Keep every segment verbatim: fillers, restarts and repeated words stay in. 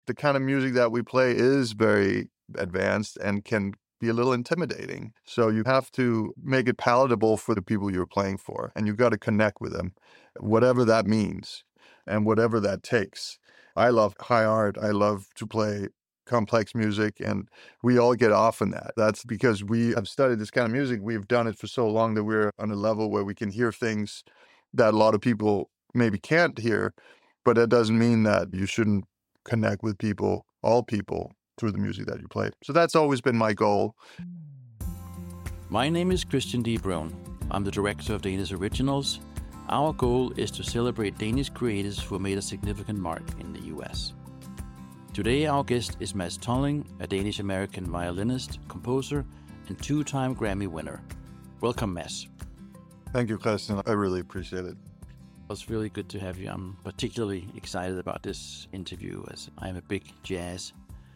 the kind of music that we play is very advanced and can be a little intimidating. So you have to make it palatable for the people you're playing for, and you've got to connect with them, whatever that means and whatever that takes. I love high art. I love to play complex music, and we all get off on that. That's because we have studied this kind of music. We've done it for so long that we're on a level where we can hear things that a lot of people maybe can't hear, but that doesn't mean that you shouldn't connect with people, all people, through the music that you play. So that's always been my goal. My name is Christian D. Brun. I'm the director of Danish Originals. Our goal is to celebrate Danish creators who made a significant mark in the U S. Today our guest is Mads Tolling, a Danish-American violinist, composer, and two-time Grammy winner. Welcome, Mads. Thank you, Christian. I really appreciate it. It's really good to have you. I'm particularly excited about this interview as I'm a big jazz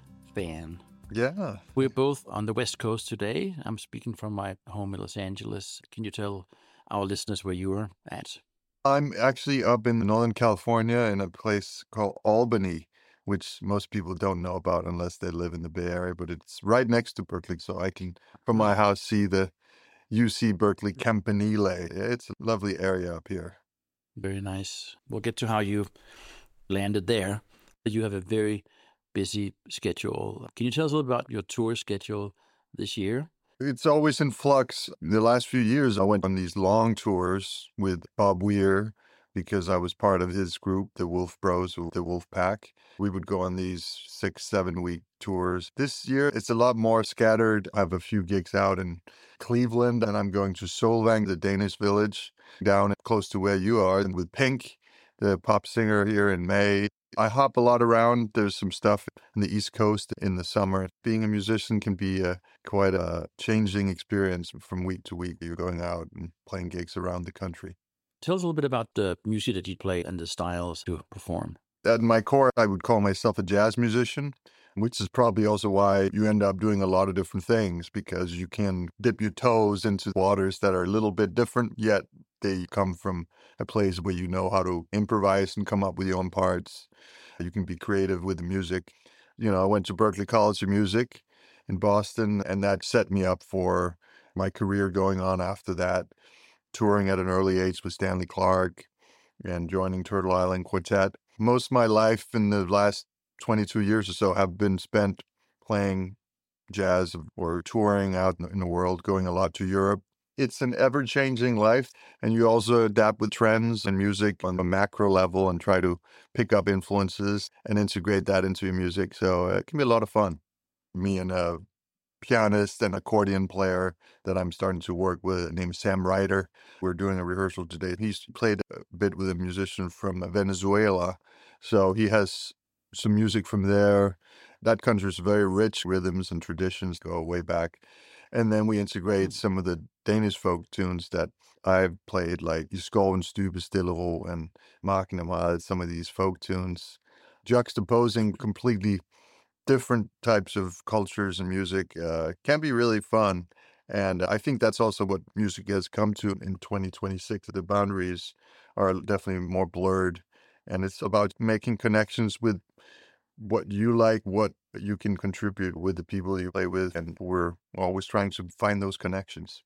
fan. Yeah. We're both on the West Coast today. I'm speaking from my home in Los Angeles. Can you tell our listeners where you are at? I'm actually up in Northern California in a place called Albany, which most people don't know about unless they live in the Bay Area, but it's right next to Berkeley, so I can, from my house, see the U C Berkeley Campanile. It's a lovely area up here. Very nice. We'll get to how you landed there. You have a very busy schedule. Can you tell us a little about your tour schedule this year? It's always in flux. The last few years, I went on these long tours with Bob Weir because I was part of his group, the Wolf Bros, the Wolf Pack. We would go on these six, seven week tours. This year, it's a lot more scattered. I have a few gigs out in Cleveland, and I'm going to Solvang, the Danish village, down close to where you are, and with Pink, the pop singer, here in May. I hop a lot around. There's some stuff in the East Coast in the summer. Being a musician can be a, quite a changing experience from week to week. You're going out and playing gigs around the country. Tell us a little bit about the music that you play and the styles you perform. At my core, I would call myself a jazz musician, which is probably also why you end up doing a lot of different things, because you can dip your toes into waters that are a little bit different, yet they come from a place where you know how to improvise and come up with your own parts. You can be creative with the music. You know, I went to Berklee College of Music in Boston, and that set me up for my career going on after that, touring at an early age with Stanley Clarke and joining Turtle Island Quartet. Most of my life in the last twenty-two years or so have been spent playing jazz or touring out in the world, going a lot to Europe. It's an ever-changing life, and you also adapt with trends and music on a macro level and try to pick up influences and integrate that into your music. So it can be a lot of fun. Me and a pianist and accordion player that I'm starting to work with named Sam Ryder. We're doing a rehearsal today. He's played a bit with a musician from Venezuela, so he has some music from there. That country is very rich. Rhythms and traditions go way back. And then we integrate some of the Danish folk tunes that I've played, like I Skovens dybe stille ro and Marken er meget, some of these folk tunes, juxtaposing completely different types of cultures and music. Uh, can be really fun. And I think that's also what music has come to in twenty twenty-six. The boundaries are definitely more blurred. And it's about making connections with what you like, what you can contribute with the people you play with. And we're always trying to find those connections.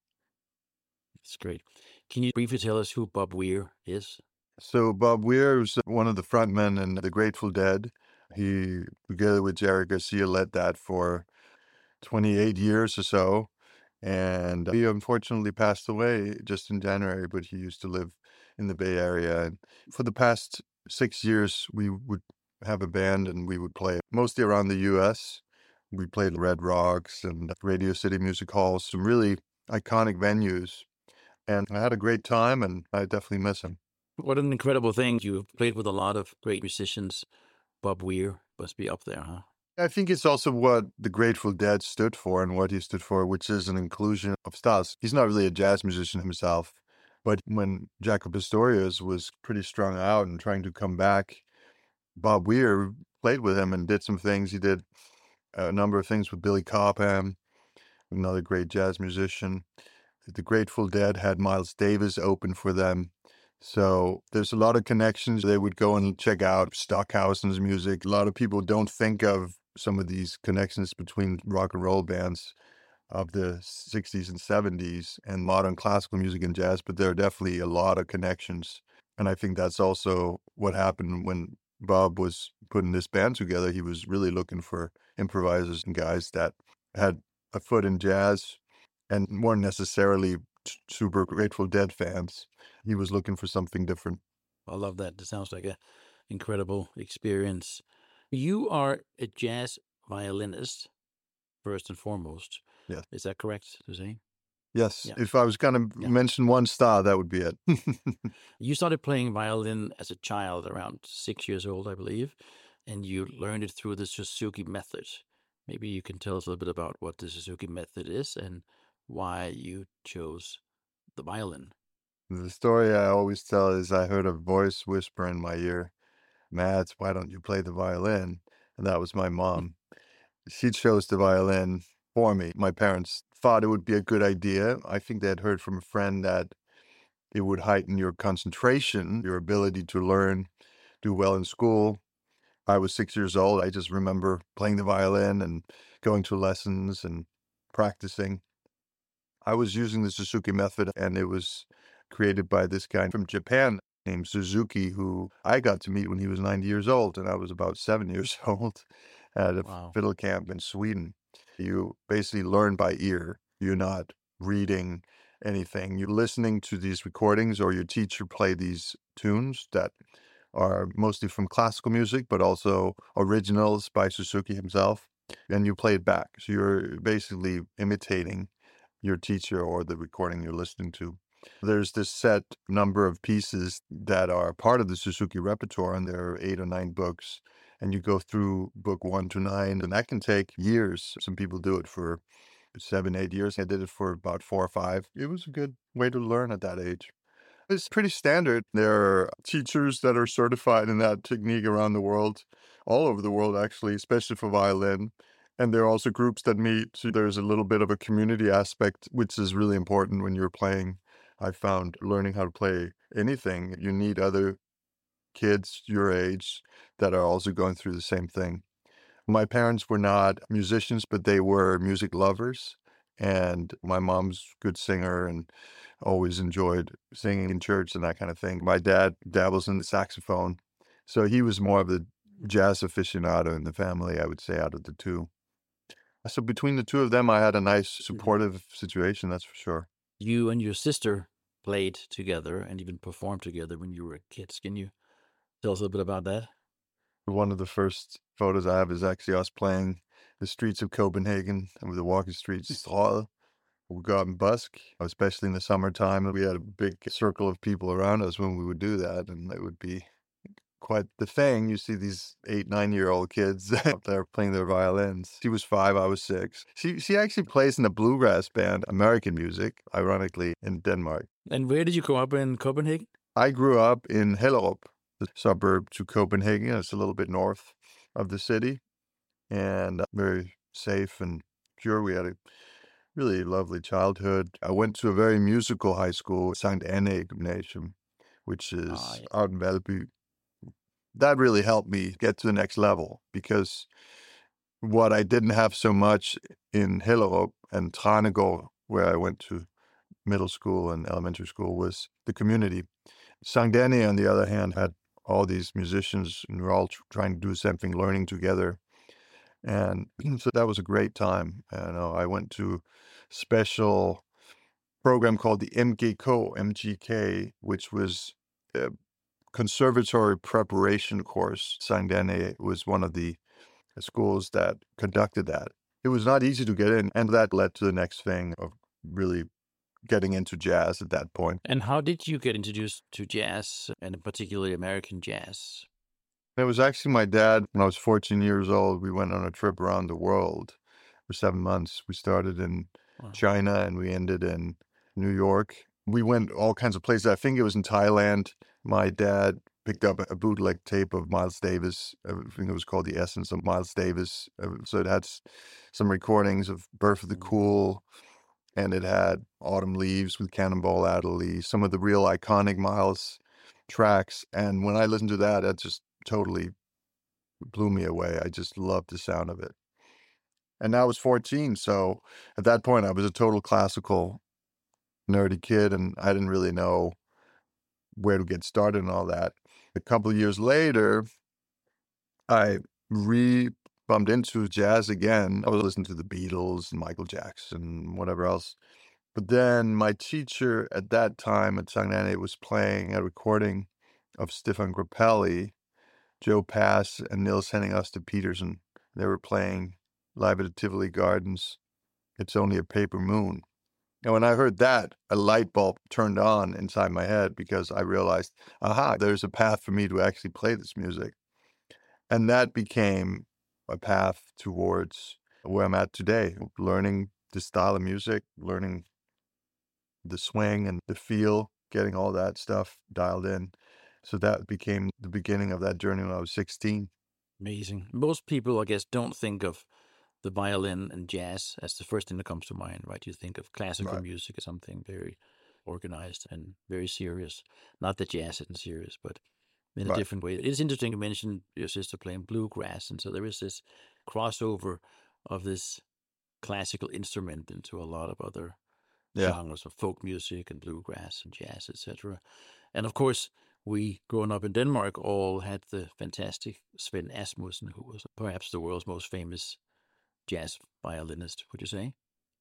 That's great. Can you briefly tell us who Bob Weir is? So Bob Weir was one of the frontmen in the Grateful Dead. He, together with Jerry Garcia, led that for twenty-eight years or so. And he unfortunately passed away just in January, but he used to live in the Bay Area. And for the past six years, we would have a band and we would play mostly around the U S. We played Red Rocks and Radio City Music Halls, some really iconic venues. And I had a great time, and I definitely miss him. What an incredible thing. You've played with a lot of great musicians. Bob Weir must be up there, huh? I think it's also what the Grateful Dead stood for and what he stood for, which is an inclusion of styles. He's not really a jazz musician himself, but when Jaco Pastorius was pretty strung out and trying to come back, Bob Weir played with him and did some things. He did a number of things with Billy Cobham, another great jazz musician. The Grateful Dead had Miles Davis open for them. So there's a lot of connections. They would go and check out Stockhausen's music. A lot of people don't think of some of these connections between rock and roll bands of the sixties and seventies and modern classical music and jazz, but there are definitely a lot of connections. And I think that's also what happened when Bob was putting this band together. He was really looking for improvisers and guys that had a foot in jazz and weren't necessarily t- super Grateful Dead fans. He was looking for something different. I love that. It sounds like an incredible experience. You are a jazz violinist, first and foremost. Yes. Is that correct to say? Yes. Yeah. If I was going to Yeah. mention one star, that would be it. You started playing violin as a child, around six years old, I believe, and you learned it through the Suzuki method. Maybe you can tell us a little bit about what the Suzuki method is and why you chose the violin. The story I always tell is I heard a voice whisper in my ear, Mads, why don't you play the violin? And that was my mom. She chose the violin for me. My parents thought it would be a good idea. I think they had heard from a friend that it would heighten your concentration, your ability to learn, do well in school. I was six years old. I just remember playing the violin and going to lessons and practicing. I was using the Suzuki method, and it was created by this guy from Japan named Suzuki, who I got to meet when he was ninety years old, and I was about seven years old at a Wow. fiddle camp in Sweden. You basically learn by ear. You're not reading anything. You're listening to these recordings, or your teacher play these tunes that are mostly from classical music, but also originals by Suzuki himself, and you play it back. So you're basically imitating your teacher or the recording you're listening to. There's this set number of pieces that are part of the Suzuki repertoire, and there are eight or nine books, and you go through book one to nine, and that can take years. Some people do it for seven, eight years. I did it for about four or five. It was a good way to learn at that age. It's pretty standard. There are teachers that are certified in that technique around the world, all over the world, actually, especially for violin. And there are also groups that meet. So there's a little bit of a community aspect, which is really important when you're playing. I found learning how to play anything, you need other kids your age that are also going through the same thing. My parents were not musicians, but they were music lovers. And my mom's a good singer and always enjoyed singing in church and that kind of thing. My dad dabbles in the saxophone. So he was more of the jazz aficionado in the family, I would say, out of the two. So between the two of them, I had a nice supportive situation, that's for sure. You and your sister played together and even performed together when you were kids. Can you tell us a little bit about that? One of the first photos I have is actually us playing the streets of Copenhagen with the walking streets, Strøget. We go out and busk, especially in the summertime. We had a big circle of people around us when we would do that, and it would be quite the thing. You see these eight, nine-year-old kids out there playing their violins. She was five, I was six. She she actually plays in a bluegrass band, American music, ironically, in Denmark. And where did you grow up in Copenhagen? I grew up in Hellerup, the suburb to Copenhagen. It's a little bit north of the city, and very safe and pure. We had a really lovely childhood. I went to a very musical high school, Sankt Anne Gymnasium, which is Ah, yeah. out in Valby. That really helped me get to the next level, because what I didn't have so much in Hellerup and Tranegård, where I went to middle school and elementary school, was the community. Sankt Anne, on the other hand, had all these musicians, and we were all tr- trying to do something, learning together. And so that was a great time. You know, I went to a special program called the M G K, M G K, which was a conservatory preparation course. Sankt Anne was one of the schools that conducted that. It was not easy to get in, and that led to the next thing of really getting into jazz at that point. And how did you get introduced to jazz, and particularly American jazz? It was actually my dad. When I was fourteen years old, we went on a trip around the world for seven months. We started in Wow. China and we ended in New York. We went all kinds of places. I think it was in Thailand. My dad picked up a bootleg tape of Miles Davis. I think it was called The Essence of Miles Davis. So it had some recordings of Birth of the Cool, and it had Autumn Leaves with Cannonball Adderley, some of the real iconic Miles tracks. And when I listened to that, that just totally blew me away. I just loved the sound of it. And I was fourteen, so at that point I was a total classical nerdy kid, and I didn't really know where to get started and all that. A couple of years later, I re bumped into jazz again. I was listening to the Beatles and Michael Jackson, whatever else. But then my teacher at that time at Sankt was playing a recording of Stefan Grappelli, Joe Pass, and Nils Henning Øster Petersen. They were playing live at the Tivoli Gardens. It's Only a Paper Moon. And when I heard that, a light bulb turned on inside my head because I realized, aha, there's a path for me to actually play this music. And that became a path towards where I'm at today, learning this style of music, learning the swing and the feel, getting all that stuff dialed in. So that became the beginning of that journey when I was sixteen. Amazing. Most people, I guess, don't think of the violin and jazz as the first thing that comes to mind, right? You think of classical Right. music as something very organized and very serious. Not that jazz isn't serious, but in a Right. different way. It's interesting you mentioned your sister playing bluegrass, and so there is this crossover of this classical instrument into a lot of other Yeah. genres of folk music and bluegrass and jazz, et cetera. And of course, we, growing up in Denmark, all had the fantastic Svend Asmussen, who was perhaps the world's most famous jazz violinist, would you say?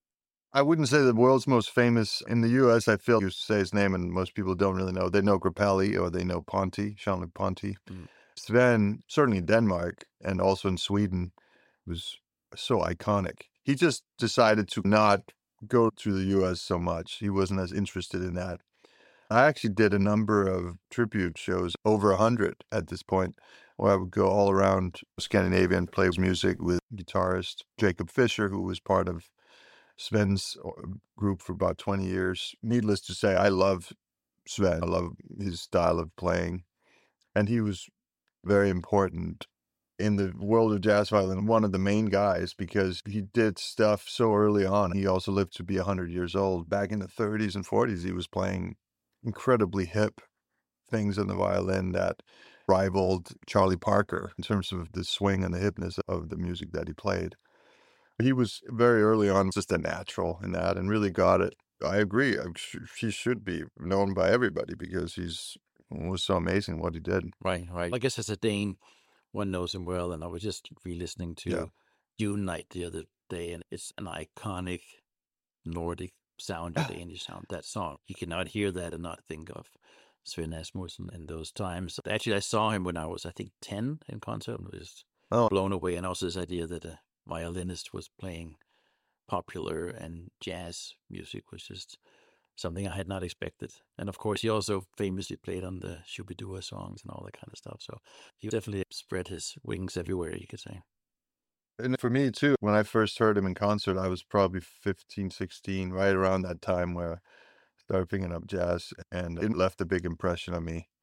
I wouldn't say the world's most famous. In the U S, I feel you say his name and most people don't really know. They know Grappelli or they know Ponty, Jean-Luc Ponty. Mm. Sven, certainly in Denmark and also in Sweden, was so iconic. He just decided to not go to the U S so much. He wasn't as interested in that. I actually did a number of tribute shows, over a hundred at this point, where I would go all around Scandinavia and play music with guitarist Jacob Fischer, who was part of Sven's group for about twenty years. Needless to say, I love Sven. I love his style of playing. And he was very important in the world of jazz violin, one of the main guys, because he did stuff so early on. He also lived to be one hundred years old. Back in the thirties and forties, he was playing incredibly hip things on the violin that rivaled Charlie Parker in terms of the swing and the hipness of the music that he played. He was very early on just a natural in that and really got it. I agree. He should be known by everybody because he's was so amazing what he did. Right, right. I guess as a Dane, one knows him well, and I was just re-listening to yeah. June Night the other day, and it's an iconic Nordic sound, Danish sound, that song. You cannot hear that and not think of Svend Asmussen in those times. Actually, I saw him when I was, I think, ten in concert and was oh. blown away. And also this idea that a violinist was playing popular and jazz music was just something I had not expected. And of course, he also famously played on the Shubidua songs and all that kind of stuff. So he definitely spread his wings everywhere, you could say. And for me, too, when I first heard him in concert, I was probably fifteen, sixteen, right around that time where I started picking up jazz, and it left a big impression on me.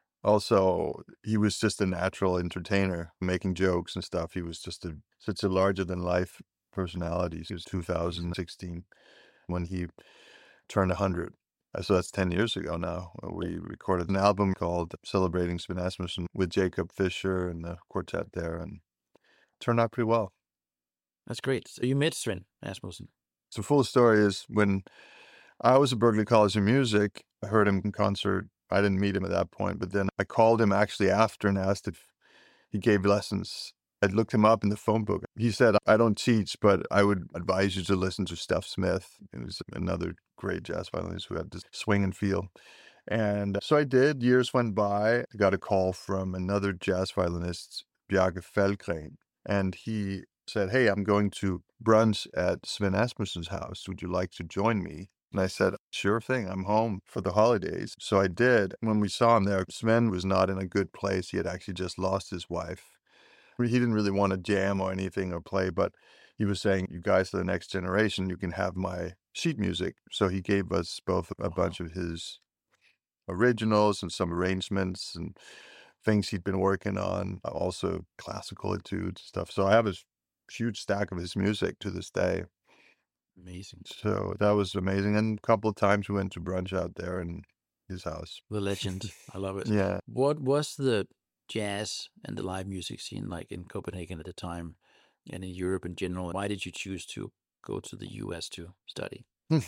Also, he was just a natural entertainer, making jokes and stuff. He was just a, such a larger-than-life personality. He was two thousand sixteen when he turned one hundred. So that's ten years ago now. We recorded an album called Celebrating Svend Asmussen with Jacob Fischer and the quartet there, and turned out pretty well. That's great. So you met Svend Asmussen. So full story is when I was at Berklee College of Music, I heard him in concert. I didn't meet him at that point, but then I called him actually after and asked if he gave lessons. I looked him up in the phone book. He said, I don't teach, but I would advise you to listen to Steff Smith. He was another great jazz violinist who had this swing and feel. And so I did. Years went by. I got a call from another jazz violinist, Bjarke Falkgren. And he said, hey, I'm going to brunch at Svend Asmussen's house. Would you like to join me? And I said, sure thing. I'm home for the holidays. So I did. When we saw him there, Sven was not in a good place. He had actually just lost his wife. He didn't really want to jam or anything or play, but he was saying, you guys are the next generation. You can have my sheet music. So he gave us both a bunch of his originals and some arrangements and things he'd been working on, also classical etudes stuff. So I have a huge stack of his music to this day. Amazing. So that was amazing. And a couple of times we went to brunch out there, and his house. The legend. I love it. Yeah. What was the jazz and the live music scene like in Copenhagen at the time and in Europe in general? Why did you choose to go to the U S to study?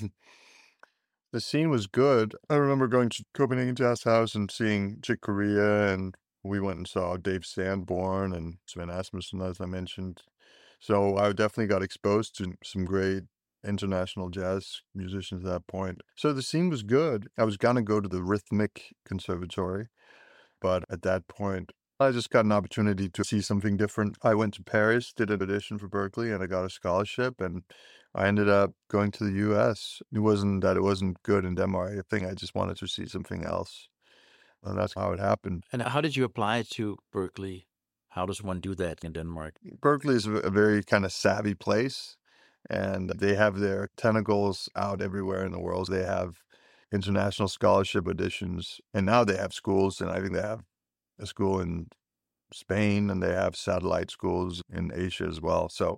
The scene was good. I remember going to Copenhagen Jazz House and seeing Chick Corea, and we went and saw Dave Sanborn and Sven Asmussen, as I mentioned. So I definitely got exposed to some great international jazz musicians at that point. So the scene was good. I was going to go to the Rhythmic Conservatory, but at that point, I just got an opportunity to see something different. I went to Paris, did an audition for Berklee, and I got a scholarship, and I ended up going to the U S. It wasn't that it wasn't good in Denmark. I think I just wanted to see something else, and that's how it happened. And how did you apply to Berklee? How does one do that in Denmark? Berklee is a very kind of savvy place, and they have their tentacles out everywhere in the world. They have international scholarship auditions, and now they have schools, and I think they have a school in Spain, and they have satellite schools in Asia as well. So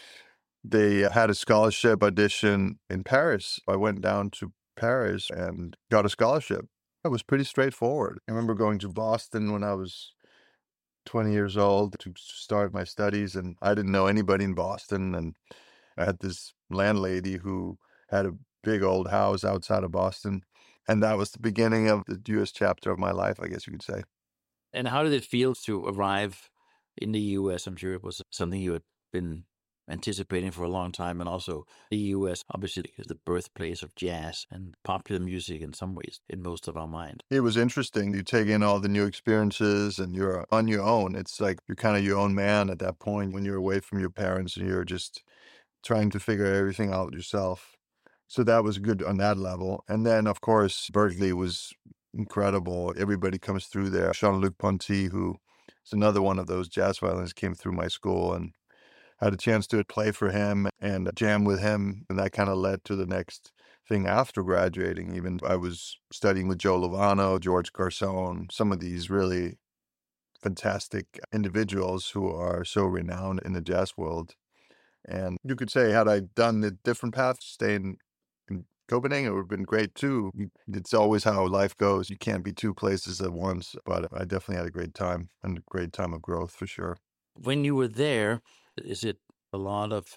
they had a scholarship audition in Paris. I went down to Paris and got a scholarship. It was pretty straightforward. I remember going to Boston when I was twenty years old to start my studies, and I didn't know anybody in Boston. And I had this landlady who had a big old house outside of Boston. And that was the beginning of the U S chapter of my life, I guess you could say. And how did it feel to arrive in the U S? I'm sure it was something you had been anticipating for a long time. And also the U S, obviously, is the birthplace of jazz and popular music in some ways in most of our mind. It was interesting. You take in all the new experiences and you're on your own. It's like you're kind of your own man at that point when you're away from your parents and you're just trying to figure everything out yourself. So that was good on that level. And then, of course, Berklee was incredible. Everybody comes through there. Jean-Luc Ponty, who is another one of those jazz violinists, came through my school, and had a chance to play for him and jam with him. And that kind of led to the next thing after graduating. Even I was studying with Joe Lovano, George Garçon, some of these really fantastic individuals who are so renowned in the jazz world. And you could say, had I done the different path, staying in Copenhagen, it would have been great too. It's always how life goes. You can't be two places at once, but I definitely had a great time and a great time of growth for sure. When you were there, is it a lot of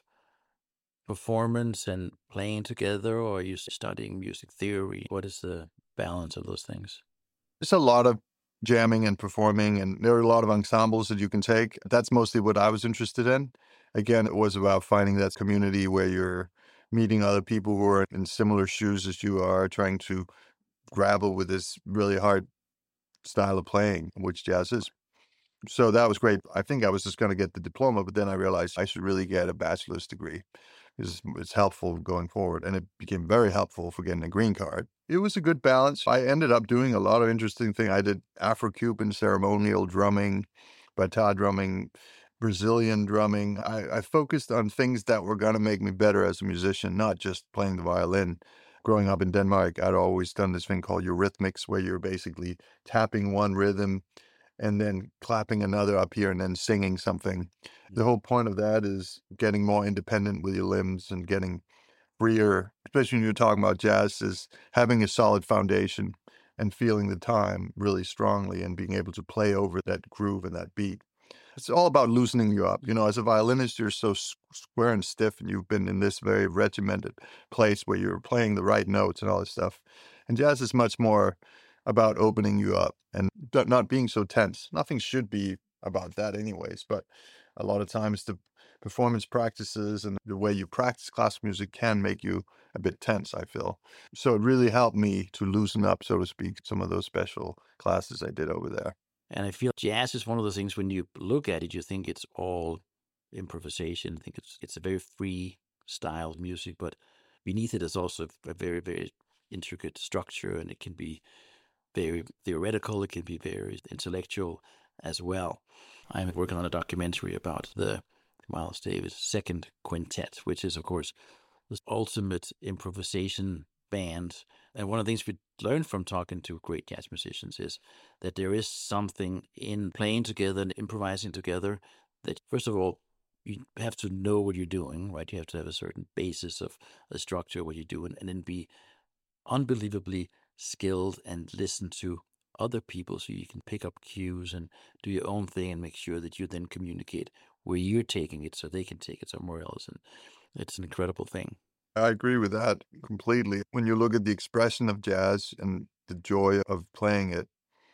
performance and playing together, or are you studying music theory? What is the balance of those things? It's a lot of jamming and performing, and there are a lot of ensembles that you can take. That's mostly what I was interested in. Again, it was about finding that community where you're meeting other people who are in similar shoes as you are, trying to grapple with this really hard style of playing, which jazz is. So that was great. I think I was just going to get the diploma, but then I realized I should really get a bachelor's degree. It's, it's helpful going forward, and it became very helpful for getting a green card. It was a good balance. I ended up doing a lot of interesting things. I did Afro-Cuban ceremonial drumming, bata drumming, Brazilian drumming. I, I focused on things that were going to make me better as a musician, not just playing the violin. Growing up in Denmark, I'd always done this thing called Eurythmics, where you're basically tapping one rhythm and then clapping another up here and then singing something. The whole point of that is getting more independent with your limbs and getting freer, especially when you're talking about jazz, is having a solid foundation and feeling the time really strongly and being able to play over that groove and that beat. It's all about loosening you up. You know, as a violinist, you're so square and stiff, and you've been in this very regimented place where you're playing the right notes and all this stuff. And jazz is much more about opening you up and not being so tense. Nothing should be about that anyways, but a lot of times the performance practices and the way you practice classical music can make you a bit tense, I feel. So it really helped me to loosen up, so to speak, some of those special classes I did over there. And I feel jazz is one of those things, when you look at it, you think it's all improvisation. I think it's it's a very free style of music, but beneath it is also a very, very intricate structure, and it can be very theoretical, it can be very intellectual as well. I'm working on a documentary about the Miles Davis Second Quintet, which is, of course, the ultimate improvisation band. And one of the things we learned from talking to great jazz musicians is that there is something in playing together and improvising together that, first of all, you have to know what you're doing, right? You have to have a certain basis of a structure, what you're doing, and then be unbelievably skilled and listen to other people so you can pick up cues and do your own thing and make sure that you then communicate where you're taking it so they can take it somewhere else. And it's an incredible thing. I agree with that completely. When you look at the expression of jazz and the joy of playing it,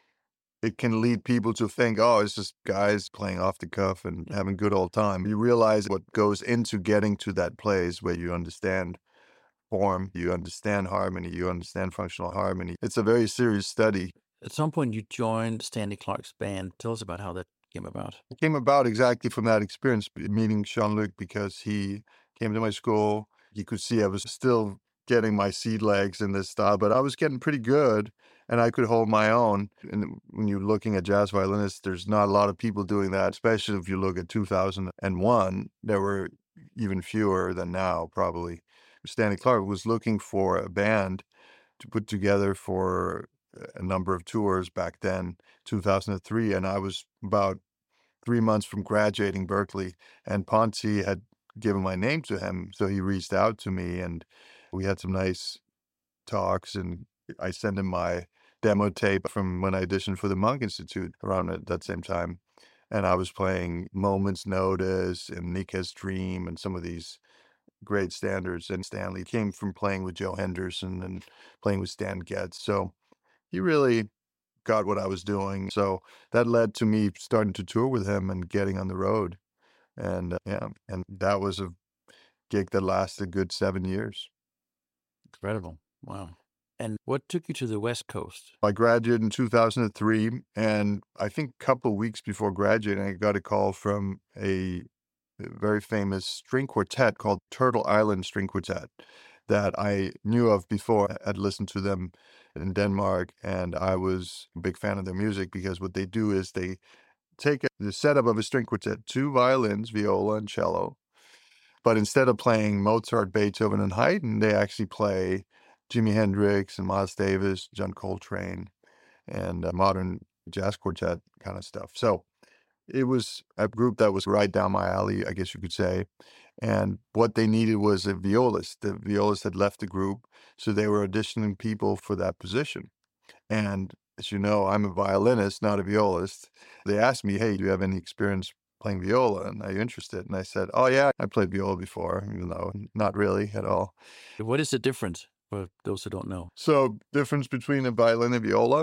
it can lead people to think, oh, it's just guys playing off the cuff and having a good old time. You realize what goes into getting to that place where you understand form, you understand harmony, you understand functional harmony. It's a very serious study. At some point, you joined Stanley Clarke's band. Tell us about how that came about. It came about exactly from that experience, meeting Jean-Luc, because he came to my school. He could see I was still getting my seed legs in this style, but I was getting pretty good and I could hold my own. And when you're looking at jazz violinists, there's not a lot of people doing that, especially if you look at two thousand one. There were even fewer than now, probably. Stanley Clarke was looking for a band to put together for a number of tours back then, two thousand three, and I was about three months from graduating Berklee, and Ponty had given my name to him, so he reached out to me, and we had some nice talks, and I sent him my demo tape from when I auditioned for the Monk Institute around at that same time, and I was playing Moment's Notice and Nika's Dream and some of these great standards, and Stanley came from playing with Joe Henderson and playing with Stan Getz, so he really got what I was doing. So that led to me starting to tour with him and getting on the road. And uh, yeah, and that was a gig that lasted a good seven years. Incredible. Wow. And what took you to the West Coast? I graduated in two thousand three, and I think a couple of weeks before graduating, I got a call from a very famous string quartet called Turtle Island String Quartet that I knew of before. I had listened to them in Denmark, and I was a big fan of their music because what they do is they take a, the setup of a string quartet, two violins, viola, and cello, but instead of playing Mozart, Beethoven, and Haydn, they actually play Jimi Hendrix and Miles Davis, John Coltrane, and uh, modern jazz quartet kind of stuff. So it was a group that was right down my alley, I guess you could say. And what they needed was a violist. The violist had left the group, so they were auditioning people for that position. And as you know, I'm a violinist, not a violist. They asked me, hey, do you have any experience playing viola? And are you interested? And I said, oh, yeah, I played viola before, even though not really at all. What is the difference for those who don't know? So difference between a violin and viola,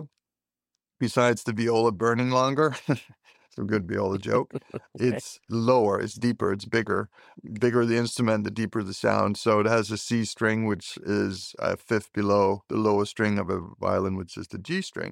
besides the viola burning longer, it's a good viola joke, Okay. It's lower, it's deeper, it's bigger. Bigger the instrument, the deeper the sound. So it has a C string, which is a fifth below the lowest string of a violin, which is the G string.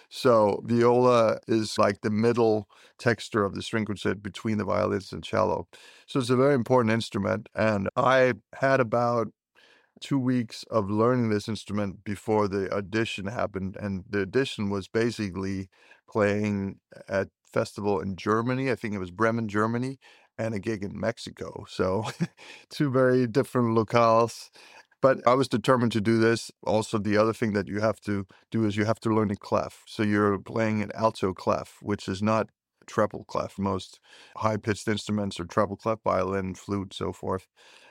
So viola is like the middle texture of the string quartet between the violins and cello. So it's a very important instrument. And I had about two weeks of learning this instrument before the audition happened. And the audition was basically playing at festival in Germany. I think it was Bremen, Germany, and a gig in Mexico. So two very different locales. But I was determined to do this. Also, the other thing that you have to do is you have to learn a clef. So you're playing an alto clef, which is not treble clef. Most high-pitched instruments are treble clef, violin, flute, so forth.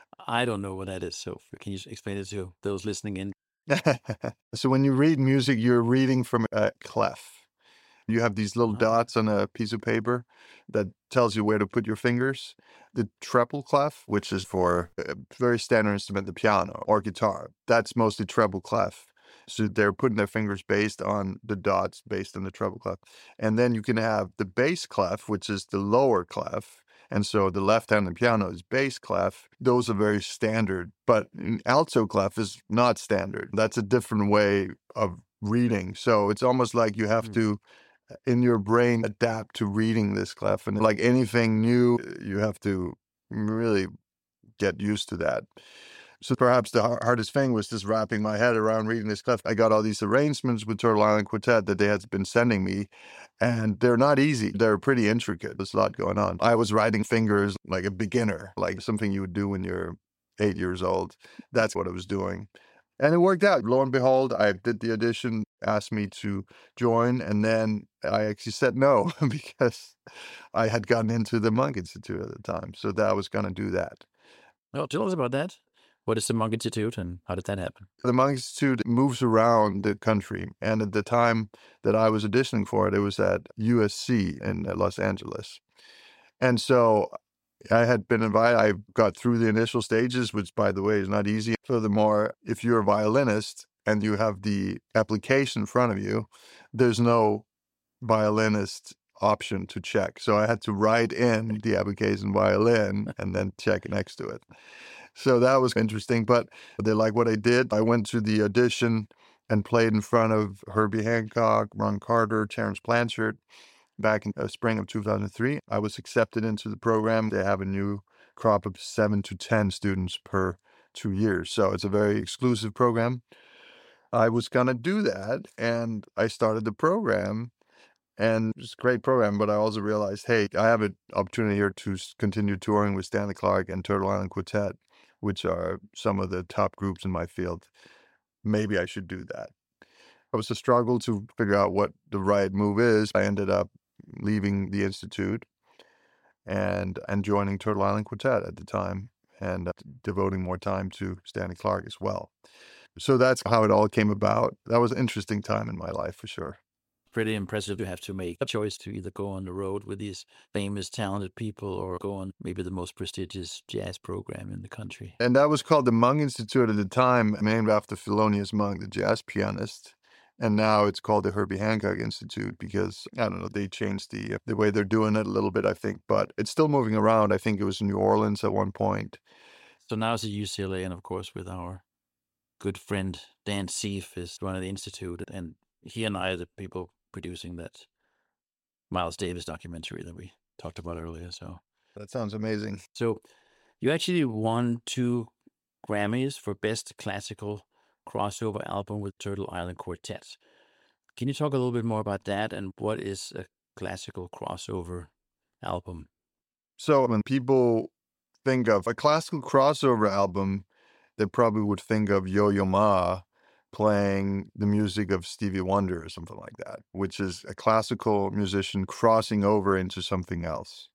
I don't know what that is. So can you explain it to those listening in? So when you read music, you're reading from a clef. You have these little Ah. dots on a piece of paper that tells you where to put your fingers. The treble clef, which is for a very standard instrument, the piano or guitar, that's mostly treble clef. So they're putting their fingers based on the dots, based on the treble clef. And then you can have the bass clef, which is the lower clef. And so the left hand on the piano is bass clef. Those are very standard, but alto clef is not standard. That's a different way of reading. So it's almost like you have Mm. to, in your brain, adapt to reading this clef. And like anything new, you have to really get used to that. So perhaps the hardest thing was just wrapping my head around reading this clef. I got all these arrangements with Turtle Island Quartet that they had been sending me, and they're not easy. They're pretty intricate. There's a lot going on. I was writing fingers like a beginner, like something you would do when you're eight years old. That's what I was doing. And it worked out. Lo and behold, I did the audition, asked me to join, and then I actually said no because I had gotten into the Monk Institute at the time. So that I was going to do that. Well, tell us about that. What is the Monk Institute and how did that happen? The Monk Institute moves around the country. And at the time that I was auditioning for it, it was at U S C in Los Angeles. And so I had been invited. I got through the initial stages, which, by the way, is not easy. Furthermore, if you're a violinist and you have the application in front of you, there's no violinist option to check. So I had to write in the application violin and then check next to it. So that was interesting, but they liked what I did. I went to the audition and played in front of Herbie Hancock, Ron Carter, Terence Blanchard. Back in the spring of two thousand three, I was accepted into the program. They have a new crop of seven to ten students per two years. So it's a very exclusive program. I was going to do that, and I started the program, and it's a great program, but I also realized, hey, I have an opportunity here to continue touring with Stanley Clarke and Turtle Island Quartet, which are some of the top groups in my field. Maybe I should do that. It was a struggle to figure out what the right move is. I ended up leaving the Institute and and joining Turtle Island Quartet at the time and uh, devoting more time to Stanley Clarke as well. So that's how it all came about. That was an interesting time in my life for sure. Pretty impressive to have to make a choice to either go on the road with these famous, talented people or go on maybe the most prestigious jazz program in the country. And that was called the Monk Institute at the time, named after Thelonious Monk, the jazz pianist. And now it's called the Herbie Hancock Institute because, I don't know, they changed the the way they're doing it a little bit, I think. But it's still moving around. I think it was in New Orleans at one point. So now it's at U C L A, and of course with our good friend Dan Seif is running the Institute. And he and I are the people producing that Miles Davis documentary that we talked about earlier. So that sounds amazing. So you actually won two Grammys for Best Classical Crossover Album with Turtle Island Quartet. Can you talk a little bit more about that and what is a classical crossover album? So when people think of a classical crossover album, they probably would think of Yo-Yo Ma playing the music of Stevie Wonder or something like that, which is a classical musician crossing over into something else.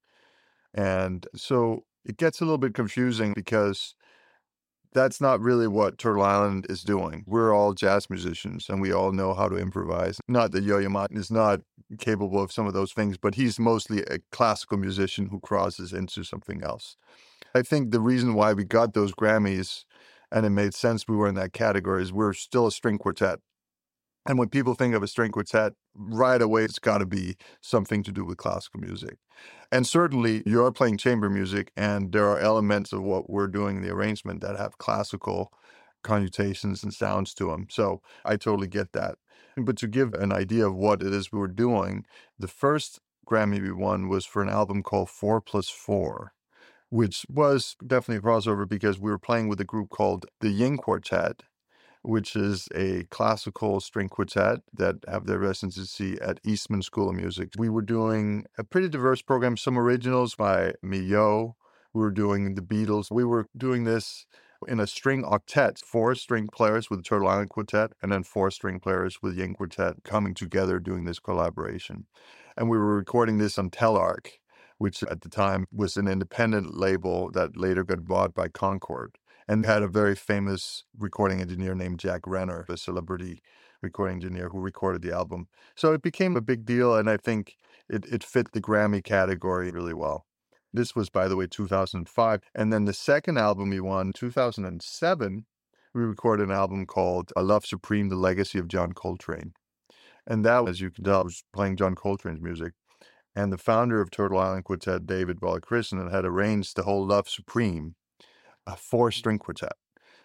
And so it gets a little bit confusing because that's not really what Turtle Island is doing. We're all jazz musicians and we all know how to improvise. Not that Yo-Yo Ma is not capable of some of those things, but he's mostly a classical musician who crosses into something else. I think the reason why we got those Grammys and it made sense we were in that category is we're still a string quartet. And when people think of a string quartet, right away it's got to be something to do with classical music. And certainly you're playing chamber music and there are elements of what we're doing in the arrangement that have classical connotations and sounds to them. So I totally get that. But to give an idea of what it is we were doing, the first Grammy we won was for an album called Four Plus Four, which was definitely a crossover because we were playing with a group called the Ying Quartet, which is a classical string quartet that have their residency at Eastman School of Music. We were doing a pretty diverse program, some originals by Milhaud. We were doing the Beatles. We were doing this in a string octet, four string players with the Turtle Island Quartet, and then four string players with Ying Quartet coming together doing this collaboration. And we were recording this on Telarc, which at the time was an independent label that later got bought by Concord, and had a very famous recording engineer named Jack Renner, a celebrity recording engineer who recorded the album. So it became a big deal, and I think it, it fit the Grammy category really well. This was, by the way, two thousand five. And then the second album we won, two thousand seven, we recorded an album called A Love Supreme, The Legacy of John Coltrane. And that, as you can tell, was playing John Coltrane's music. And the founder of Turtle Island Quartet, David Balakrishnan, had arranged the whole Love Supreme, a four-string quartet.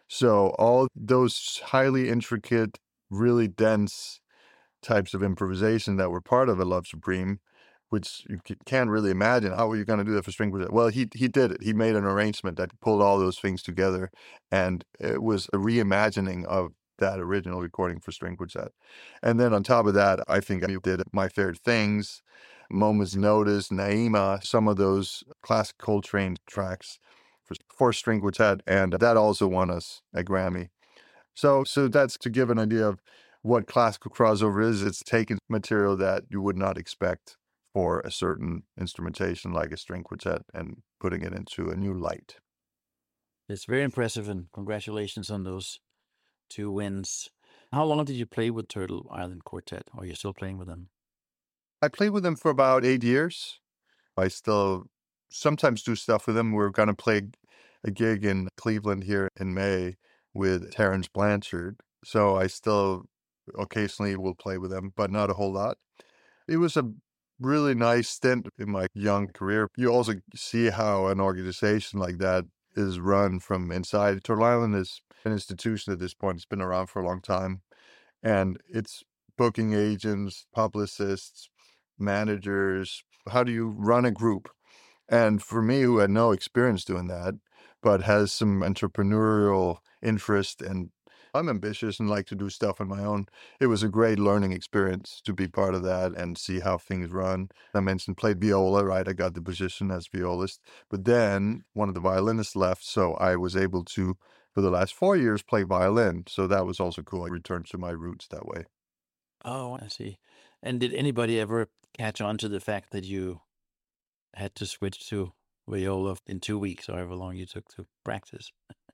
So all those highly intricate, really dense types of improvisation that were part of a Love Supreme, which you can't really imagine, how were you going to do that for string quartet? Well, he he did it. He made an arrangement that pulled all those things together, and it was a reimagining of that original recording for string quartet. And then on top of that, I think I did My Favorite Things, Moment's Notice, Naima, some of those classic Coltrane tracks for four string quartet, and that also won us a Grammy. So, so that's to give an idea of what classical crossover is. It's taking material that you would not expect for a certain instrumentation like a string quartet and putting it into a new light. It's very impressive, and congratulations on those two wins. How long did you play with Turtle Island Quartet? Or are you still playing with them? I played with them for about eight years. I still sometimes do stuff with them. We're going to play a gig in Cleveland here in May with Terence Blanchard. So I still occasionally will play with them, but not a whole lot. It was a really nice stint in my young career. You also see how an organization like that is run from inside. Turtle Island is an institution at this point. It's been around for a long time. And it's booking agents, publicists, managers. How do you run a group? And for me, who had no experience doing that, but has some entrepreneurial interest, and I'm ambitious and like to do stuff on my own, it was a great learning experience to be part of that and see how things run. I mentioned played viola, right? I got the position as violist, but then one of the violinists left, so I was able to, for the last four years, play violin. So that was also cool. I returned to my roots that way. Oh, I see. And did anybody ever catch on to the fact that you had to switch to viola in two weeks, or however long you took to practice?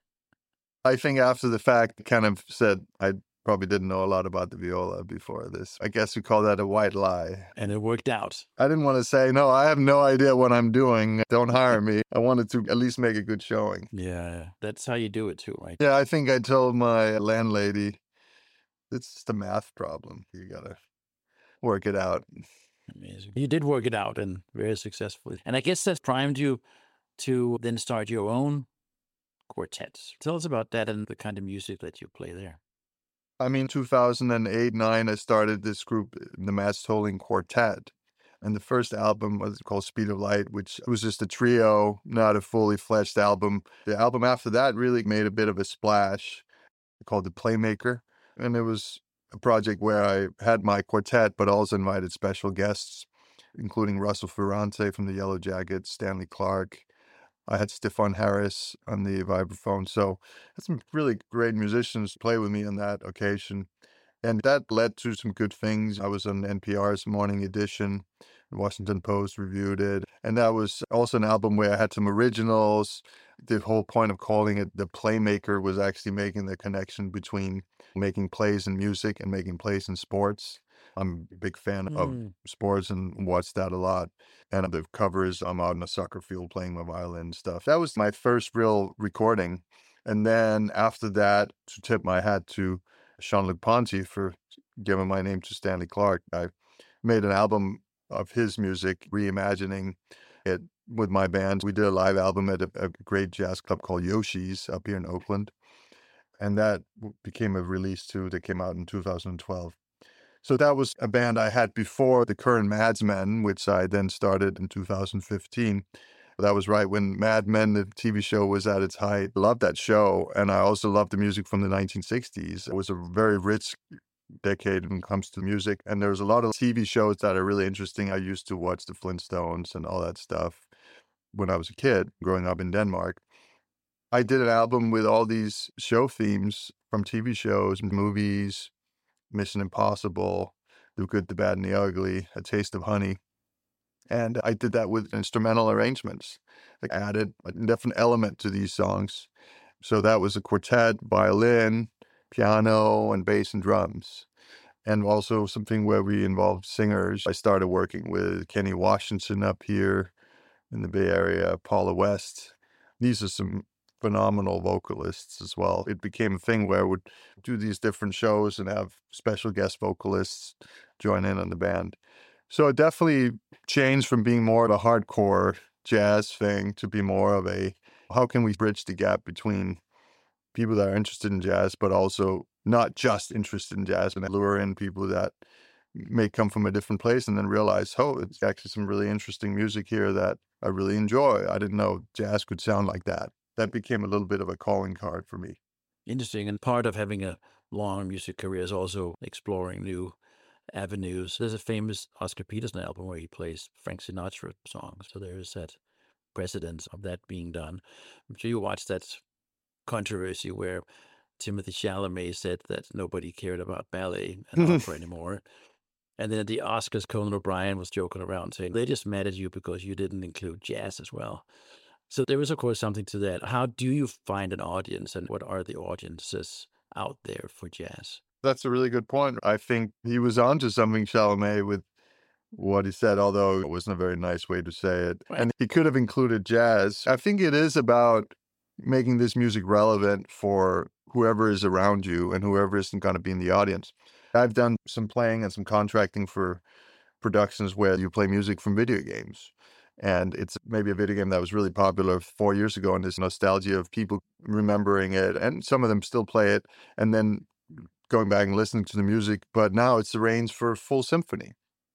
I think after the fact, kind of said I probably didn't know a lot about the viola before this. I guess you call that a white lie. And it worked out. I didn't want to say, no, I have no idea what I'm doing. Don't hire me. I wanted to at least make a good showing. Yeah, that's how you do it too, right? Yeah, I think I told my landlady, it's just a math problem. You got to work it out. Amazing. You did work it out, and very successfully. And I guess that's primed you to then start your own quartets. Tell us about that and the kind of music that you play there. I mean, two thousand eight, nine, I started this group, the Mats Tolling Quartet. And the first album was called Speed of Light, which was just a trio, not a fully fledged album. The album after that really made a bit of a splash, called The Playmaker. And it was a project where I had my quartet, but also invited special guests, including Russell Ferrante from the Yellow Jackets, Stanley Clarke. I had Stefan Harris on the vibraphone. So I had some really great musicians play with me on that occasion. And that led to some good things. I was on N P R's Morning Edition. The Washington Post reviewed it. And that was also an album where I had some originals. The whole point of calling it The Playmaker was actually making the connection between making plays in music and making plays in sports. I'm a big fan mm. of sports and watch that a lot. And the covers, I'm out in a soccer field playing my violin stuff. That was my first real recording. And then after that, to tip my hat to Jean-Luc Ponty for giving my name to Stanley Clarke, I made an album of his music, reimagining it with my band. We did a live album at a, a great jazz club called Yoshi's up here in Oakland. And that became a release too that came out in two thousand twelve. So that was a band I had before the current Mad Men, which I then started in two thousand fifteen. That was right when Mad Men, the T V show, was at its height. I loved that show. And I also loved the music from the nineteen sixties. It was a very rich decade when it comes to music. And there was a lot of T V shows that are really interesting. I used to watch the Flintstones and all that stuff when I was a kid growing up in Denmark. I did an album with all these show themes from T V shows, movies, Mission Impossible, The Good, the Bad, and the Ugly, A Taste of Honey. And I did that with instrumental arrangements. I added a different element to these songs. So that was a quartet, violin, piano, and bass and drums. And also something where we involved singers. I started working with Kenny Washington up here in the Bay Area, Paula West. These are some phenomenal vocalists as well. It became a thing where I would do these different shows and have special guest vocalists join in on the band. So it definitely changed from being more of a hardcore jazz thing to be more of a, how can we bridge the gap between people that are interested in jazz, but also not just interested in jazz, and lure in people that may come from a different place and then realize, oh, it's actually some really interesting music here that I really enjoy. I didn't know jazz could sound like that. That became a little bit of a calling card for me. Interesting. And part of having a long music career is also exploring new avenues. There's a famous Oscar Peterson album where he plays Frank Sinatra songs. So there is that precedent of that being done. I'm sure you watched that controversy where Timothy Chalamet said that nobody cared about ballet and opera anymore. And then at the Oscars, Conan O'Brien was joking around saying, they just mad at you because you didn't include jazz as well. So there is, of course, something to that. How do you find an audience, and what are the audiences out there for jazz? That's a really good point. I think he was onto something, Chalamet, with what he said, although it wasn't a very nice way to say it. Right. And he could have included jazz. I think it is about making this music relevant for whoever is around you and whoever isn't going to be in the audience. I've done some playing and some contracting for productions where you play music from video games. And it's maybe a video game that was really popular four years ago, and there's nostalgia of people remembering it, and some of them still play it, and then going back and listening to the music. But now it's arranged for full symphony.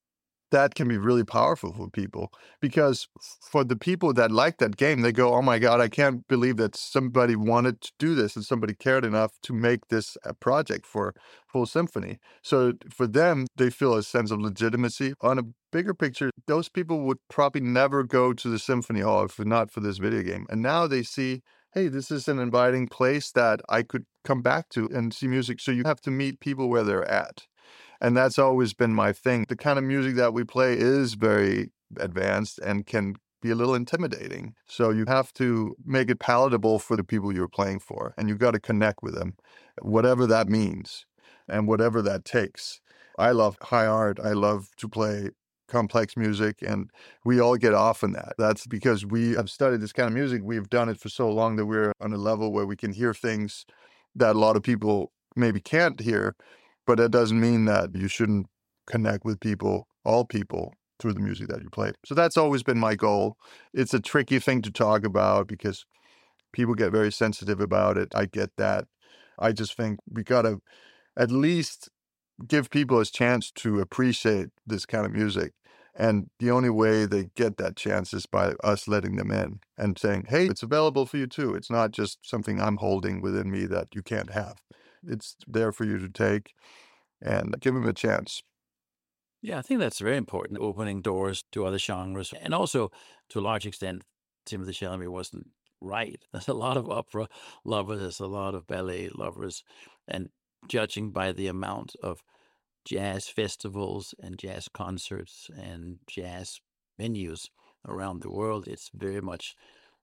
That can be really powerful for people, because for the people that like that game, they go, oh my God, I can't believe that somebody wanted to do this and somebody cared enough to make this a project for full symphony. So for them, they feel a sense of legitimacy. On a bigger picture, those people would probably never go to the symphony hall if not for this video game. And now they see, hey, this is an inviting place that I could come back to and see music. So you have to meet people where they're at. And that's always been my thing. The kind of music that we play is very advanced and can be a little intimidating. So you have to make it palatable for the people you're playing for, and you've got to connect with them, whatever that means and whatever that takes. I love high art. I love to play complex music, and we all get off on that. That's because we have studied this kind of music. We've done it for so long that we're on a level where we can hear things that a lot of people maybe can't hear. But that doesn't mean that you shouldn't connect with people, all people, through the music that you play. So that's always been my goal. It's a tricky thing to talk about because people get very sensitive about it. I get that. I just think we got to at least give people a chance to appreciate this kind of music. And the only way they get that chance is by us letting them in and saying, hey, it's available for you too. It's not just something I'm holding within me that you can't have. It's there for you to take, and give them a chance. Yeah, I think that's very important, opening doors to other genres. And also, to a large extent, Timothée Chalamet wasn't right. There's a lot of opera lovers, there's a lot of ballet lovers. And judging by the amount of jazz festivals and jazz concerts and jazz venues around the world, it's very much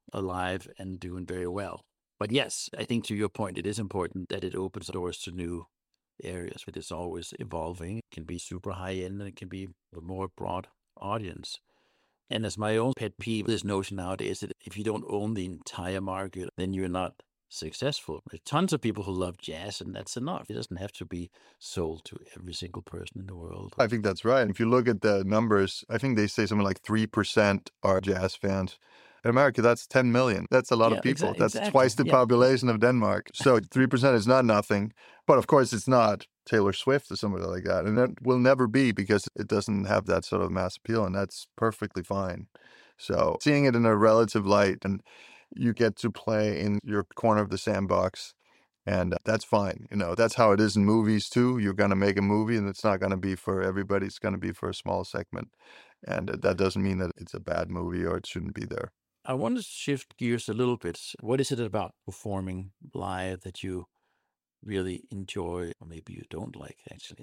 alive and doing very well. But yes, I think to your point, it is important that it opens doors to new areas. It is always evolving. It can be super high end and it can be a more broad audience. And as my own pet peeve, this notion nowadays that if you don't own the entire market, then you're not successful. There's tons of people who love jazz, and that's enough. It doesn't have to be sold to every single person in the world. I think that's right. If you look at the numbers, I think they say something like three percent are jazz fans. In America, that's ten million. That's a lot Yeah, of people. exa- That's exactly. twice the Yeah. population of Denmark. So three percent is not nothing. But of course, it's not Taylor Swift or somebody like that. And that will never be, because it doesn't have that sort of mass appeal. And that's perfectly fine. So seeing it in a relative light, and you get to play in your corner of the sandbox, and that's fine. You know, that's how it is in movies too. You're going to make a movie, and it's not going to be for everybody. It's going to be for a small segment. And that doesn't mean that it's a bad movie or it shouldn't be there. I want to shift gears a little bit. What is it about performing live that you really enjoy, or maybe you don't like, actually?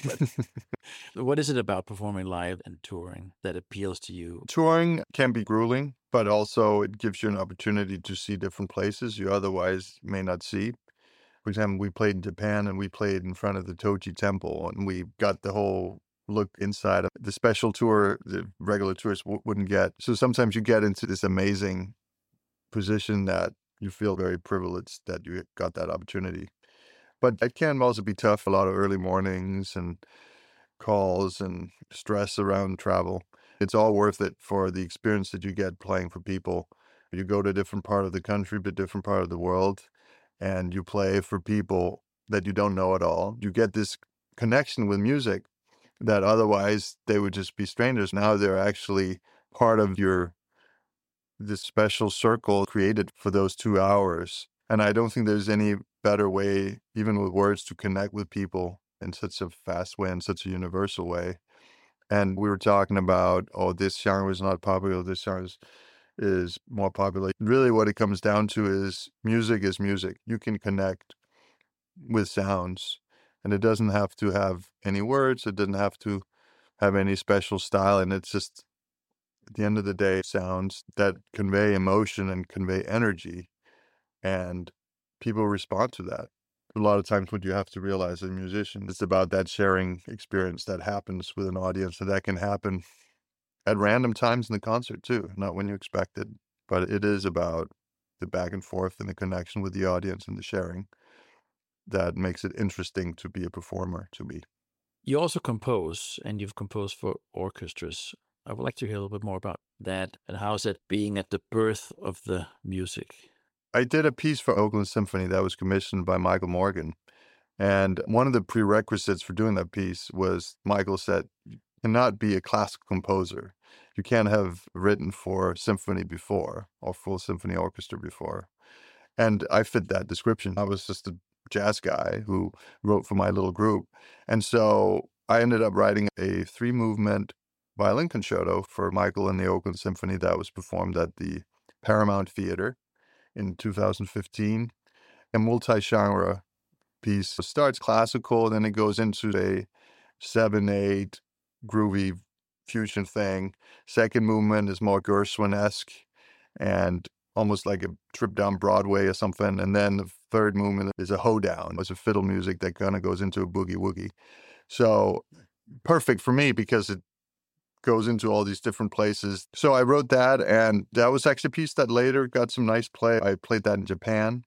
But what is it about performing live and touring that appeals to you? Touring can be grueling, but also it gives you an opportunity to see different places you otherwise may not see. For example, we played in Japan, and we played in front of the Toji Temple, and we got the whole look inside of the special tour the regular tourists w- wouldn't get. So sometimes you get into this amazing position that you feel very privileged that you got that opportunity. But it can also be tough, a lot of early mornings and calls and stress around travel. It's all worth it for the experience that you get playing for people. You go to a different part of the country, but different part of the world, and you play for people that you don't know at all. You get this connection with music that otherwise they would just be strangers. Now they're actually part of your this special circle created for those two hours. And I don't think there's any better way, even with words, to connect with people in such a fast way, in such a universal way. And we were talking about, oh, this genre is not popular, this genre is, is more popular. Really what it comes down to is music is music. You can connect with sounds, and it doesn't have to have any words. It doesn't have to have any special style. And it's just at the end of the day, sounds that convey emotion and convey energy, and people respond to that. A lot of times what you have to realize as a musician, it's about that sharing experience that happens with an audience, and that can happen at random times in the concert too, not when you expect it. But it is about the back and forth and the connection with the audience and the sharing that makes it interesting to be a performer, to me. You also compose, and you've composed for orchestras. I would like to hear a little bit more about that, and how is it being at the birth of the music? I did a piece for Oakland Symphony that was commissioned by Michael Morgan. And one of the prerequisites for doing that piece was Michael said, you cannot be a classical composer. You can't have written for symphony before or full symphony orchestra before. And I fit that description. I was just a jazz guy who wrote for my little group. And so I ended up writing a three-movement violin concerto for Michael and the Oakland Symphony that was performed at the Paramount Theater in two thousand fifteen. A multi-genre piece. It starts classical, then it goes into a seven eight groovy fusion thing. Second movement is more Gershwin-esque and almost like a trip down Broadway or something. And then the third movement is a hoedown. It's a fiddle music that kind of goes into a boogie-woogie. So perfect for me because it goes into all these different places. So I wrote that, and that was actually a piece that later got some nice play. I played that in Japan.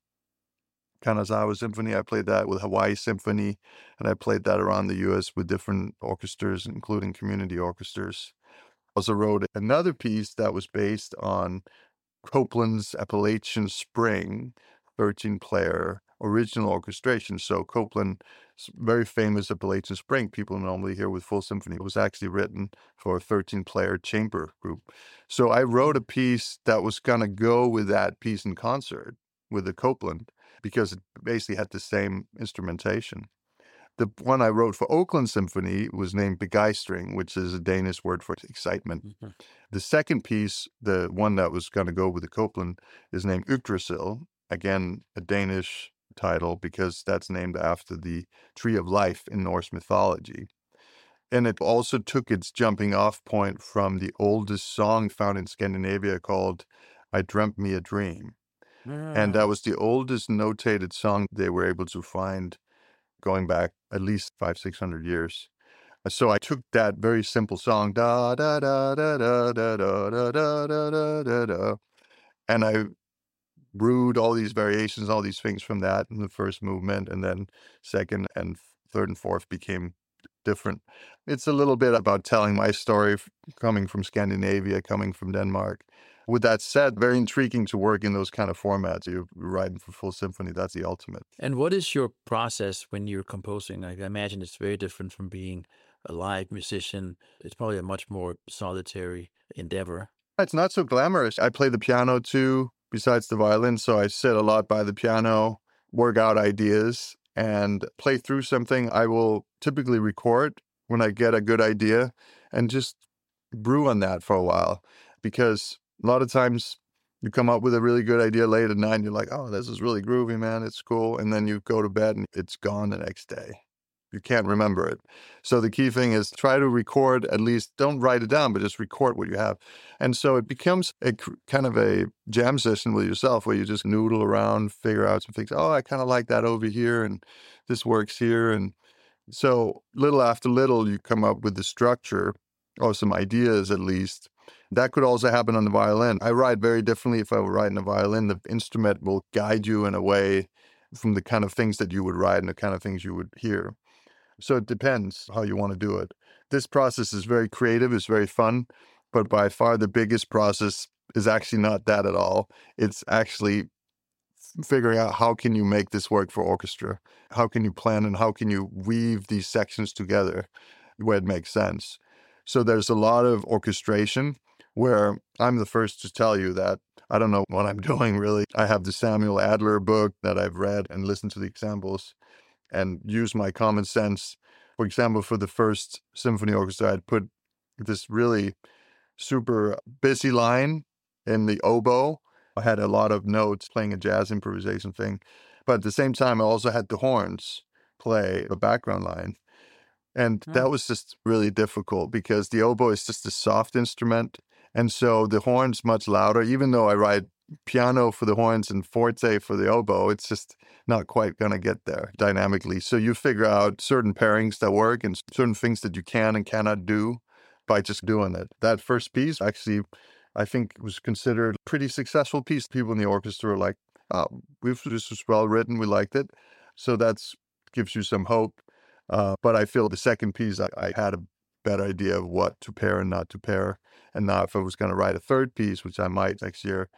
Kanazawa Symphony, I played that with Hawaii Symphony, and I played that around the U S with different orchestras, including community orchestras. Also wrote another piece that was based on Copland's Appalachian Spring thirteen-player original orchestration. So Copland's very famous Appalachian Spring, people normally hear with full symphony, was actually written for a thirteen-player chamber group. So I wrote a piece that was going to go with that piece in concert with the Copland, because it basically had the same instrumentation. The one I wrote for Oakland Symphony was named Begeistring, which is a Danish word for excitement. Mm-hmm. The second piece, the one that was going to go with the Copland, is named Yggdrasil, again, a Danish title because that's named after the tree of life in Norse mythology. And it also took its jumping off point from the oldest song found in Scandinavia called I Dreamt Me a Dream. And that was the oldest notated song they were able to find going back at least five, six hundred years. So I took that very simple song, da da da da da da da da da da da da, and I brewed all these variations, all these things from that in the first movement, and then second and third and fourth became different. It's a little bit about telling my story, coming from Scandinavia, coming from Denmark. With that said, very intriguing to work in those kind of formats. You're writing for full symphony. That's the ultimate. And what is your process when you're composing? I imagine it's very different from being a live musician. It's probably a much more solitary endeavor. It's not so glamorous. I play the piano too, besides the violin. So I sit a lot by the piano, work out ideas, and play through something. I will typically record when I get a good idea and just brew on that for a while, because a lot of times you come up with a really good idea late at night and you're like, oh, this is really groovy, man. It's cool. And then you go to bed and it's gone the next day. You can't remember it. So the key thing is try to record, at least don't write it down, but just record what you have. And so it becomes a kind of a jam session with yourself where you just noodle around, figure out some things. Oh, I kind of like that over here and this works here. And so little after little, you come up with the structure or some ideas at least. That could also happen on the violin. I write very differently if I were writing a violin. The instrument will guide you in a way from the kind of things that you would write and the kind of things you would hear. So it depends how you want to do it. This process is very creative, it's very fun, but by far the biggest process is actually not that at all. It's actually figuring out how can you make this work for orchestra? How can you plan and how can you weave these sections together where it makes sense? So there's a lot of orchestration where I'm the first to tell you that I don't know what I'm doing really. I have the Samuel Adler book that I've read and listened to the examples and use my common sense. For example, for the first symphony orchestra, I'd put this really super busy line in the oboe. I had a lot of notes playing a jazz improvisation thing. But at the same time, I also had the horns play a background line. And that was just really difficult because the oboe is just a soft instrument And so the horn's much louder, even though I write piano for the horns and forte for the oboe, it's just not quite going to get there dynamically. So you figure out certain pairings that work and certain things that you can and cannot do by just doing it. That first piece actually, I think, was considered a pretty successful piece. People in the orchestra were like, oh, we've, this was well written, we liked it. So that gives you some hope. Uh, but I feel the second piece, I, I had a better idea of what to pair and not to pair. And now if I was going to write a third piece, which I might next year,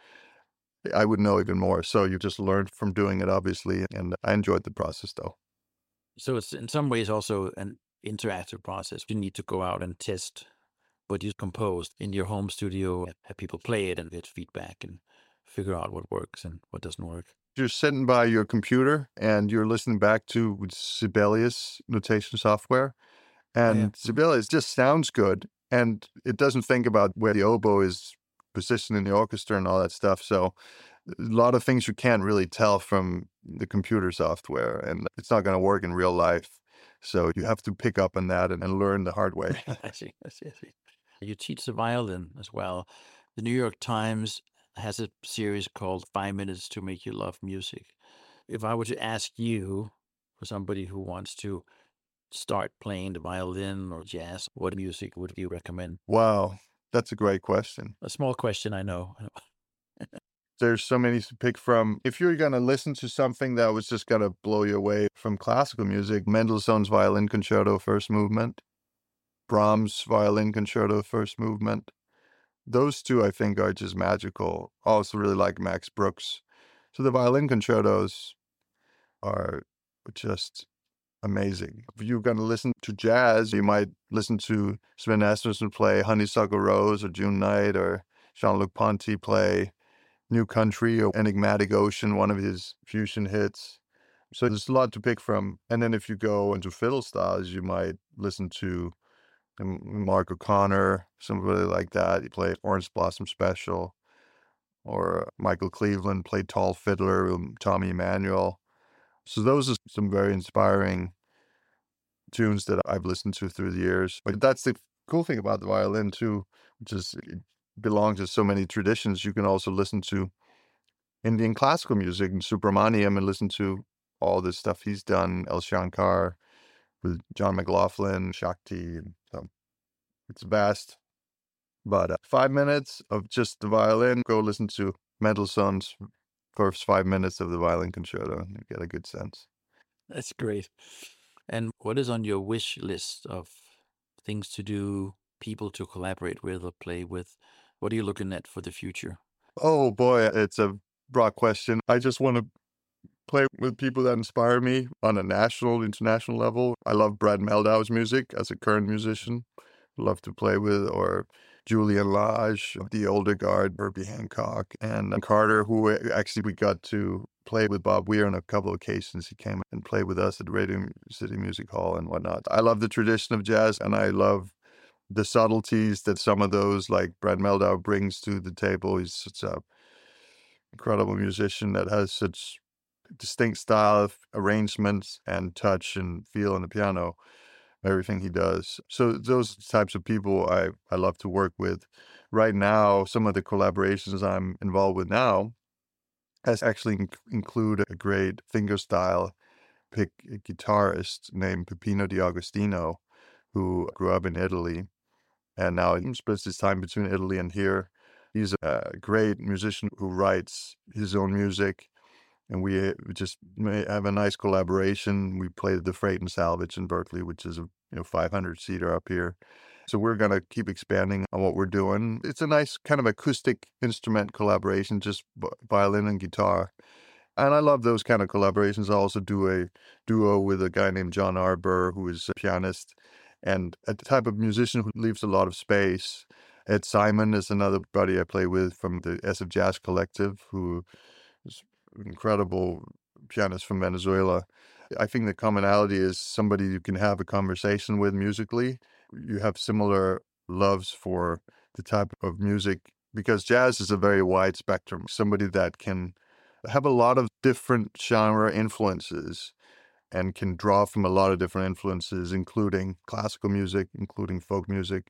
I would know even more. So you just learned from doing it, obviously. And I enjoyed the process, though. So it's in some ways also an interactive process. You need to go out and test what you composed in your home studio, have people play it and get feedback and figure out what works and what doesn't work. You're sitting by your computer and you're listening back to Sibelius notation software. And oh, yeah. Sibelius just sounds good. And it doesn't think about where the oboe is positioned in the orchestra and all that stuff. So a lot of things you can't really tell from the computer software, and it's not going to work in real life. So you have to pick up on that and, and learn the hard way. I see, I see, I see. You teach the violin as well. The New York Times has a series called Five Minutes to Make You Love Music. If I were to ask you, for somebody who wants to start playing the violin or jazz, what music would you recommend? Wow, that's a great question. A small question, I know. There's so many to pick from. If you're going to listen to something that was just going to blow you away from classical music, Mendelssohn's Violin Concerto First Movement, Brahms' Violin Concerto First Movement. Those two, I think, are just magical. I also really like Max Brooks. So the violin concertos are just amazing. If you're going to listen to jazz, you might listen to Sven Asmussen play Honeysuckle Rose or June Night, or Jean-Luc Ponty play New Country or Enigmatic Ocean, one of his fusion hits. So there's a lot to pick from. And then if you go into fiddle styles, you might listen to Mark O'Connor, somebody like that. He played Orange Blossom Special. Or Michael Cleveland played Tall Fiddler, Tommy Emmanuel. So those are some very inspiring tunes that I've listened to through the years. But that's the cool thing about the violin too, which is it belongs to so many traditions. You can also listen to Indian classical music and Subramaniam and listen to all the stuff he's done, El Shankar with John McLaughlin, Shakti. And so it's vast. But uh, five minutes of just the violin, go listen to Mendelssohn's first five minutes of the violin concerto and you get a good sense. That's great. And what is on your wish list of things to do, people to collaborate with or play with? What are you looking at for the future? Oh boy, it's a broad question. I just want to play with people that inspire me on a national, international level. I love Brad Meldau's music as a current musician. Love to play with, or Julian Lage, the older guard, Herbie Hancock, and Carter, who actually we got to play with Bob Weir on a couple of occasions. He came and played with us at Radio City Music Hall and whatnot. I love the tradition of jazz, and I love the subtleties that some of those, like Brad Meldau, brings to the table. He's such a incredible musician that has such distinct style of arrangements and touch and feel on the piano. Everything he does. So those types of people I, I love to work with. Right now, some of the collaborations I'm involved with now has actually inc- include a great fingerstyle pick guitarist named Peppino D'Agostino, who grew up in Italy and now he splits his time between Italy and here. He's a great musician who writes his own music. And we just have a nice collaboration. We played the Freight and Salvage in Berkeley, which is a you know five hundred seater up here. So we're going to keep expanding on what we're doing. It's a nice kind of acoustic instrument collaboration, just violin and guitar. And I love those kind of collaborations. I also do a duo with a guy named John Arbour, who is a pianist and a type of musician who leaves a lot of space. Ed Simon is another buddy I play with from the S F Jazz Collective, who is incredible pianist from Venezuela. I think the commonality is somebody you can have a conversation with musically. You have similar loves for the type of music, because jazz is a very wide spectrum. Somebody that can have a lot of different genre influences and can draw from a lot of different influences, including classical music, including folk music,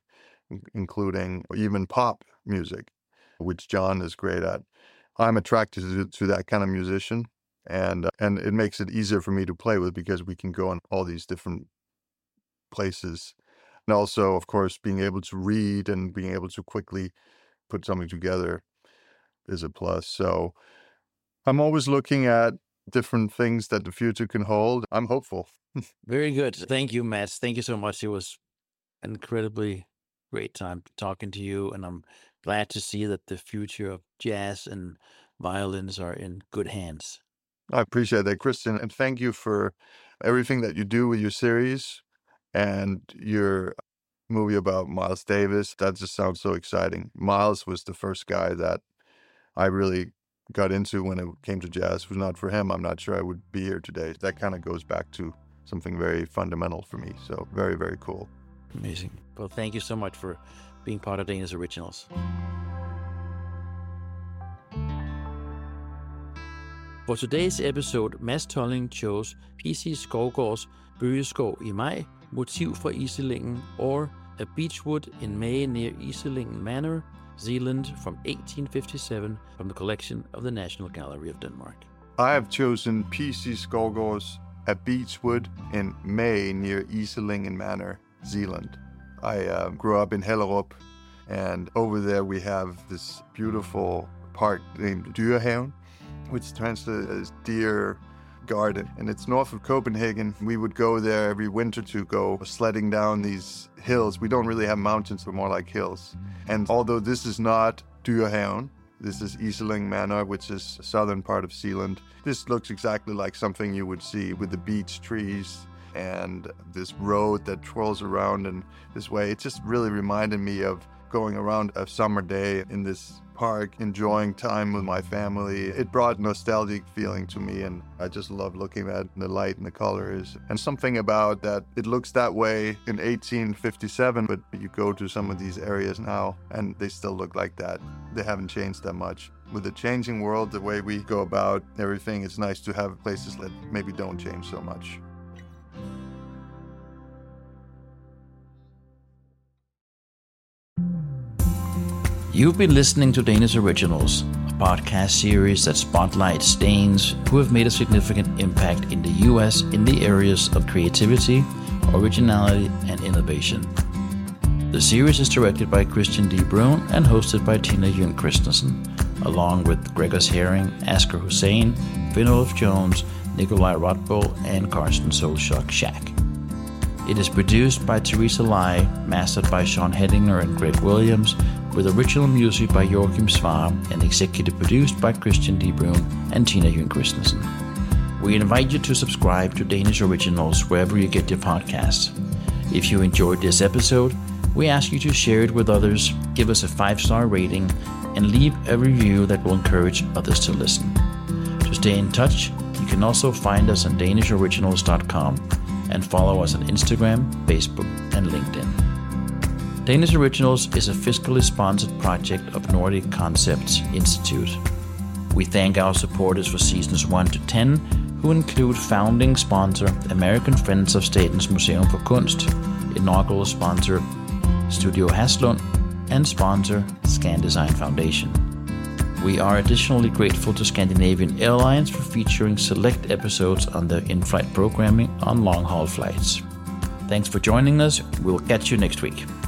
including even pop music, which John is great at. I'm attracted to, to that kind of musician, and uh, and it makes it easier for me to play with because we can go in all these different places. And also, of course, being able to read and being able to quickly put something together is a plus. So I'm always looking at different things that the future can hold. I'm hopeful. Very good. Thank you, Mads. Thank you so much. It was an incredibly great time talking to you, and I'm glad to see that the future of jazz and violins are in good hands. I appreciate that, Christian, and thank you for everything that you do with your series and your movie about Miles Davis. That just sounds so exciting. Miles was the first guy that I really got into when it came to jazz. If it was not for him, I'm not sure I would be here today. That kind of goes back to something very fundamental for me. So very, very cool. Amazing. Well, thank you so much for being part of Danish Originals. For today's episode, Mads Tolling chose P C Skovgaards Bøgeskov i Maj, Motiv fra Iselingen, or A Beechwood in May near Iselingen Manor, Zealand from eighteen fifty-seven from the collection of the National Gallery of Denmark. I have chosen P C Skovgaards A Beechwood in May near Iselingen Manor, Zealand. I uh, grew up in Hellerup, and over there we have this beautiful park named Dyrehaven, which translates as Deer Garden, and it's north of Copenhagen. We would go there every winter to go sledding down these hills. We don't really have mountains, but more like hills. And although this is not Dyrehaven, this is Iselingen Manor, which is the southern part of Zealand. This looks exactly like something you would see with the beech trees and this road that twirls around in this way. It just really reminded me of going around a summer day in this park, enjoying time with my family. It brought nostalgic feeling to me, and I just love looking at the light and the colors. And something about that, it looks that way in eighteen fifty-seven, but you go to some of these areas now and they still look like that. They haven't changed that much. With the changing world, the way we go about everything, it's nice to have places that maybe don't change so much. You've been listening to Danish Originals, a podcast series that spotlights Danes who have made a significant impact in the U S in the areas of creativity, originality, and innovation. The series is directed by Christian D. Bruun and hosted by Tina Jøn Christensen, along with Gregers Herring, Asger Hussain, Finn-Oluf Jones, Nikolaj Rotbo, and Carsten Solshock Shack. It is produced by Teresa Lai, mastered by Sean Hedinger and Greg Williams, with original music by Joachim Svar and executive produced by Christian D. Bruun and Tina Jøn Christensen. We invite you to subscribe to Danish Originals wherever you get your podcasts. If you enjoyed this episode, we ask you to share it with others, give us a five-star rating, and leave a review that will encourage others to listen. To stay in touch, you can also find us on danish originals dot com and follow us on Instagram, Facebook, and LinkedIn. Danish Originals is a fiscally sponsored project of Nordic Concepts Institute. We thank our supporters for seasons one to ten, who include founding sponsor American Friends of Statens Museum for Kunst, inaugural sponsor Studio Haslund, and sponsor ScanDesign Foundation. We are additionally grateful to Scandinavian Airlines for featuring select episodes on their in-flight programming on long-haul flights. Thanks for joining us. We'll catch you next week.